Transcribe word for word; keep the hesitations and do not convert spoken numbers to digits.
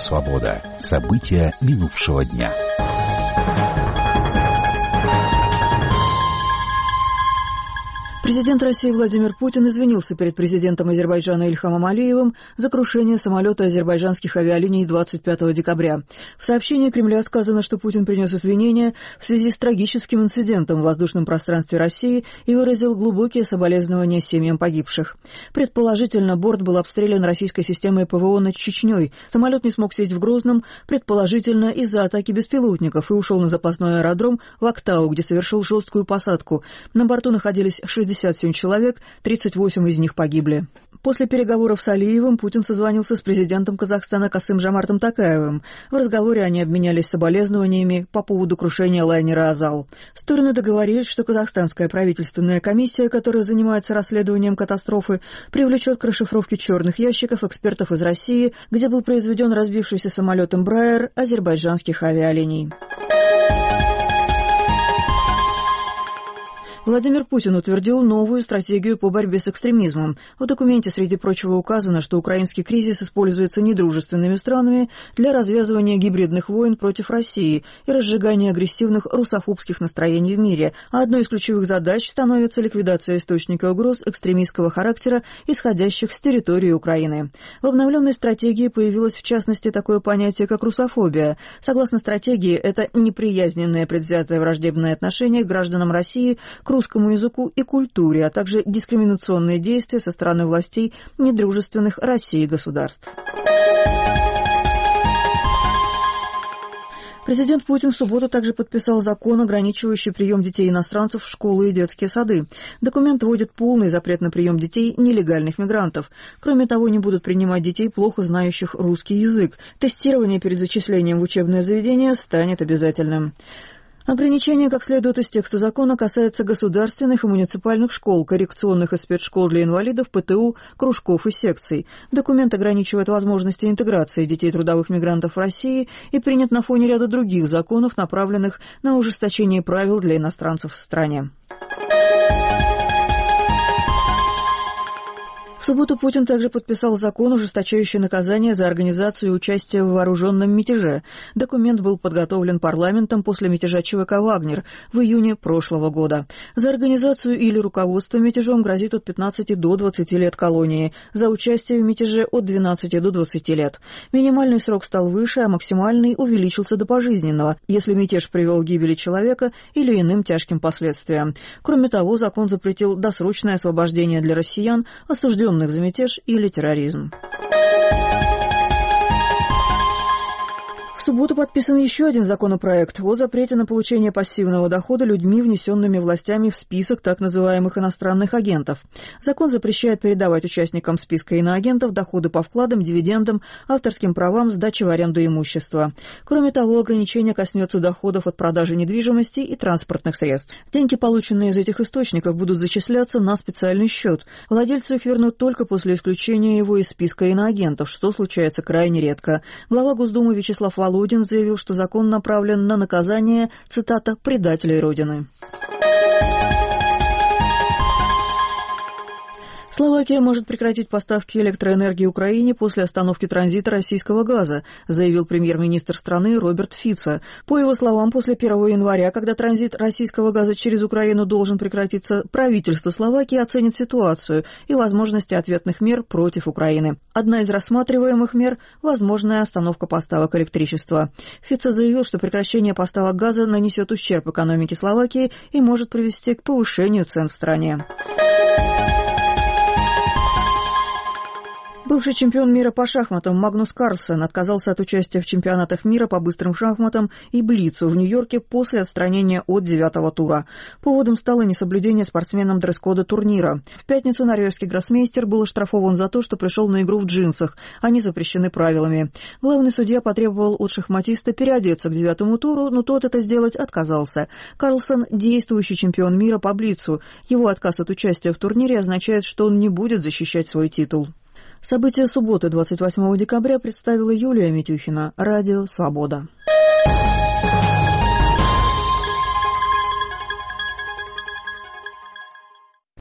«Свобода». События минувшего дня. Президент России Владимир Путин извинился перед президентом Азербайджана Ильхамом Алиевым за крушение самолета азербайджанских авиалиний двадцать пятого декабря. В сообщении Кремля сказано, что Путин принес извинения в связи с трагическим инцидентом в воздушном пространстве России и выразил глубокие соболезнования семьям погибших. Предположительно, борт был обстрелян российской системой ПВО над Чечней. Самолет не смог сесть в Грозном, предположительно из-за атаки беспилотников, и ушел на запасной аэродром в Актау, где совершил жесткую посадку. На борту находились шестьдесят семь человек, тридцать восемь из них погибли. После переговоров с Алиевым Путин созвонился с президентом Казахстана Касым-Жомартом Токаевым. В разговоре они обменялись соболезнованиями по поводу крушения лайнера «Азал». Стороны договорились, что казахстанская правительственная комиссия, которая занимается расследованием катастрофы, привлечет к расшифровке черных ящиков экспертов из России, где был произведен разбившийся самолет Embraer азербайджанских авиалиний. Владимир Путин утвердил новую стратегию по борьбе с экстремизмом. В документе, среди прочего, указано, что украинский кризис используется недружественными странами для развязывания гибридных войн против России и разжигания агрессивных русофобских настроений в мире, а одной из ключевых задач становится ликвидация источника угроз экстремистского характера, исходящих с территории Украины. В обновленной стратегии появилось, в частности, такое понятие, как русофобия. Согласно стратегии, это неприязненное предвзятое враждебное отношение к гражданам России к русскому языку и культуре, а также дискриминационные действия со стороны властей недружественных России государств. Президент Путин в субботу также подписал закон, ограничивающий прием детей-иностранцев в школы и детские сады. Документ вводит полный запрет на прием детей нелегальных мигрантов. Кроме того, не будут принимать детей, плохо знающих русский язык. Тестирование перед зачислением в учебное заведение станет обязательным. Ограничение, как следует из текста закона, касается государственных и муниципальных школ, коррекционных и спецшкол для инвалидов, ПТУ, кружков и секций. Документ ограничивает возможности интеграции детей трудовых мигрантов в России и принят на фоне ряда других законов, направленных на ужесточение правил для иностранцев в стране. В субботу Путин также подписал закон, ужесточающий наказание за организацию и участие в вооруженном мятеже. Документ был подготовлен парламентом после мятежа ЧВК «Вагнер» в июне прошлого года. За организацию или руководство мятежом грозит от пятнадцати до двадцати лет колонии, за участие в мятеже от двенадцати до двадцати лет. Минимальный срок стал выше, а максимальный увеличился до пожизненного, если мятеж привел к гибели человека или иным тяжким последствиям. Кроме того, закон запретил досрочное освобождение для россиян, осужденных за мятеж или терроризм. В субботу подписан еще один законопроект о запрете на получение пассивного дохода людьми, внесенными властями в список так называемых иностранных агентов. Закон запрещает передавать участникам списка иноагентов доходы по вкладам, дивидендам, авторским правам, сдаче в аренду имущества. Кроме того, ограничение коснется доходов от продажи недвижимости и транспортных средств. Деньги, полученные из этих источников, будут зачисляться на специальный счет. Владельцы их вернут только после исключения его из списка иноагентов, что случается крайне редко. Глава Госдумы Вячеслав Володин Володин заявил, что закон направлен на наказание, цитата, «предателей Родины». Словакия может прекратить поставки электроэнергии Украине после остановки транзита российского газа, заявил премьер-министр страны Роберт Фицо. По его словам, после первого января, когда транзит российского газа через Украину должен прекратиться, правительство Словакии оценит ситуацию и возможности ответных мер против Украины. Одна из рассматриваемых мер – возможная остановка поставок электричества. Фицо заявил, что прекращение поставок газа нанесет ущерб экономике Словакии и может привести к повышению цен в стране. Бывший чемпион мира по шахматам Магнус Карлсен отказался от участия в чемпионатах мира по быстрым шахматам и блицу в Нью-Йорке после отстранения от девятого тура. Поводом стало несоблюдение спортсменам дресс-кода турнира. В пятницу норвежский гроссмейстер был оштрафован за то, что пришел на игру в джинсах. Они запрещены правилами. Главный судья потребовал от шахматиста переодеться к девятому туру, но тот это сделать отказался. Карлсен – действующий чемпион мира по блицу. Его отказ от участия в турнире означает, что он не будет защищать свой титул. События субботы, двадцать восьмого декабря, представила Юлия Митюхина. Радио «Свобода».